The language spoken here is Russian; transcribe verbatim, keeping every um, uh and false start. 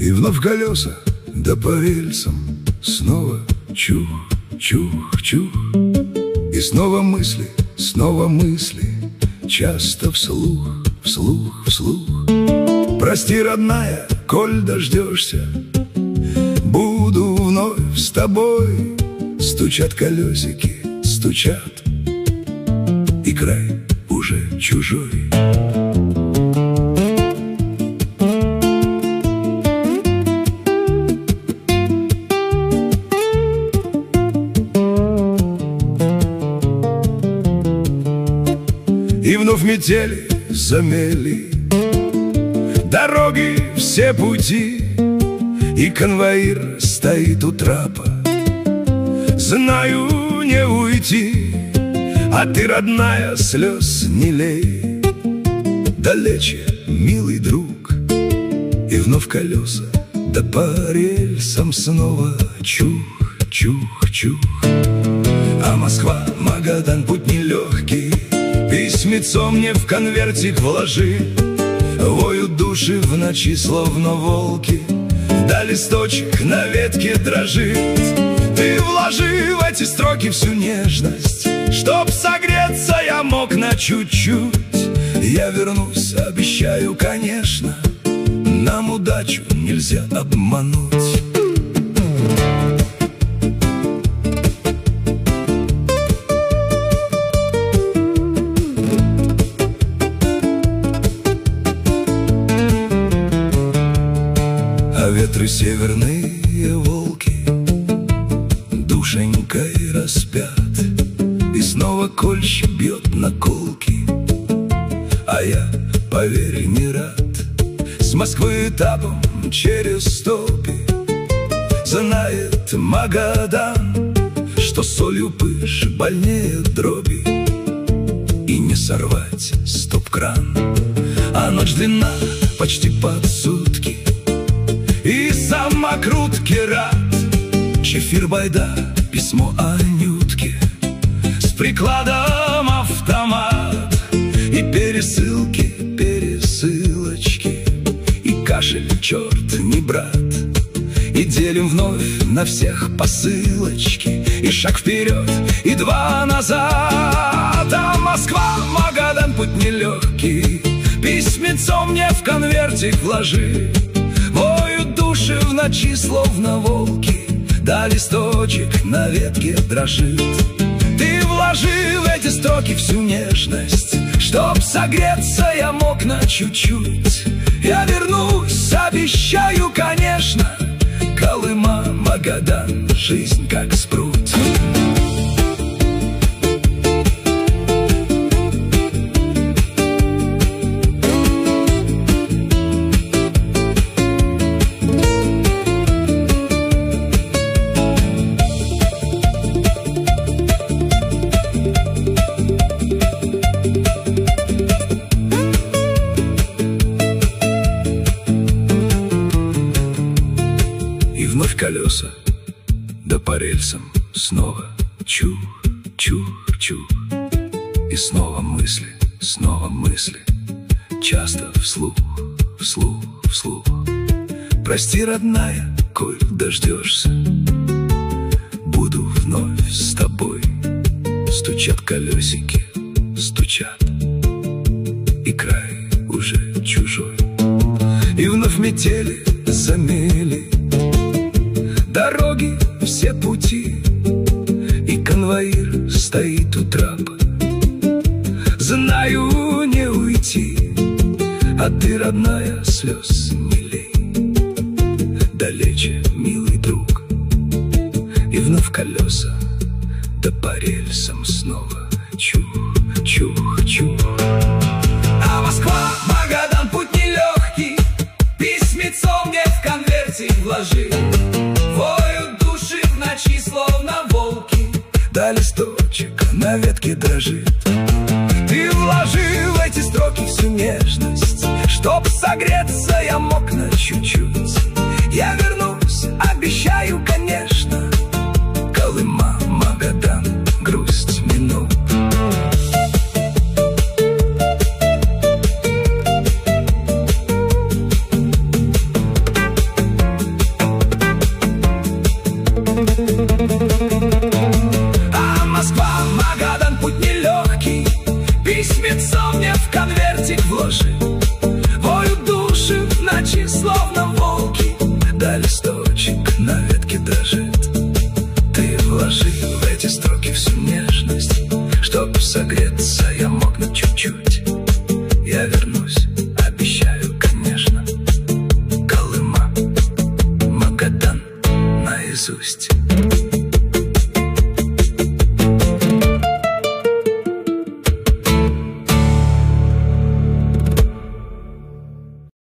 И вновь колеса, да по рельсам снова чух, чух, чух. И снова мысли, снова мысли, часто вслух, вслух, вслух. Прости, родная, коль дождешься, буду вновь с тобой. Стучат колесики, стучат, и край уже чужой. И вновь метели замели дороги, все пути, и конвоир стоит у трапа. Знаю, не уйти, а ты, родная, слез не лей. Далече, милый друг, и вновь колеса, да по рельсам снова чух, чух, чух. А Москва, Магадан, путь нелегкий, письмецо мне в конвертик вложи. Воют души в ночи, словно волки, да листочек на ветке дрожит. Ты вложи в эти строки всю нежность, чтоб согреться я мог на чуть-чуть. Я вернусь, обещаю, конечно, нам удачу нельзя обмануть. А ветры северные волки душенькой распят, и снова кольщик бьет на колки. А я, поверь, не рад. С Москвы этапом через топи знает Магадан, что солью пыш больнее дроби, и не сорвать стоп-кран. А ночь длинна почти под сутки, и самокрутки рад. Чефир, байда, письмо Анютке, с прикладом автомат, и пересылки, пересылочки, и кашель, черт, не брат. И делим вновь на всех посылочки, и шаг вперед, и два назад. А Москва, Магадан, путь нелегкий, письмецо мне в конвертик вложи. Воют души в ночи, словно волки, да листочек на ветке дрожит. Ты вложи в эти строки всю нежность, чтоб согреться я мог на чуть-чуть. Я вернусь, обещаю, конечно, Колыма, Магадан, жизнь как спрут. Вновь колеса, да по рельсам снова чух, чух, чух. И снова мысли, снова мысли, часто вслух, вслух, вслух. Прости, родная, коль дождешься, буду вновь с тобой. Стучат колесики, стучат, и край уже чужой. И вновь метели замели дороги, все пути, и конвоир стоит у трапа. Знаю, не уйти, а ты, родная, слез не лей. Далече, милый друг, и вновь колеса, да по рельсам снова чух, чух, чух. А Москва, Магадан, путь нелегкий, письмецо мне в конвертик вложи. Воют души в ночи, словно волки, да листочек на ветке дрожит. Ты вложи в эти строки всю нежность, чтоб согреться я мог на чуть-чуть. Я вернусь, обещаю, конечно, Колыма, Магадан, грусть минут. Они словно волки, да листочек на ветке дрожит. Ты вложи в эти строки всю нежность, чтоб согреться я мог на чуть-чуть. Я вернусь, обещаю, конечно. Колыма, Магадан наизусть.